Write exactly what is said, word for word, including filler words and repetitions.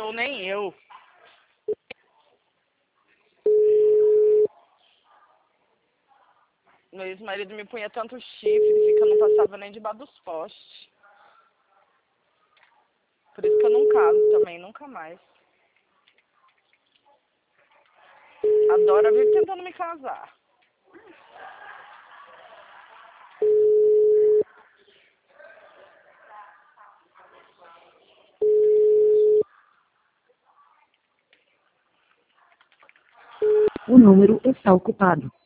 ou nem eu. Meu ex-marido me punha tanto chifre que eu não passava nem debaixo dos postes. Por isso que eu não caso também, nunca mais. A Dora vive tentando me casar. O número está ocupado.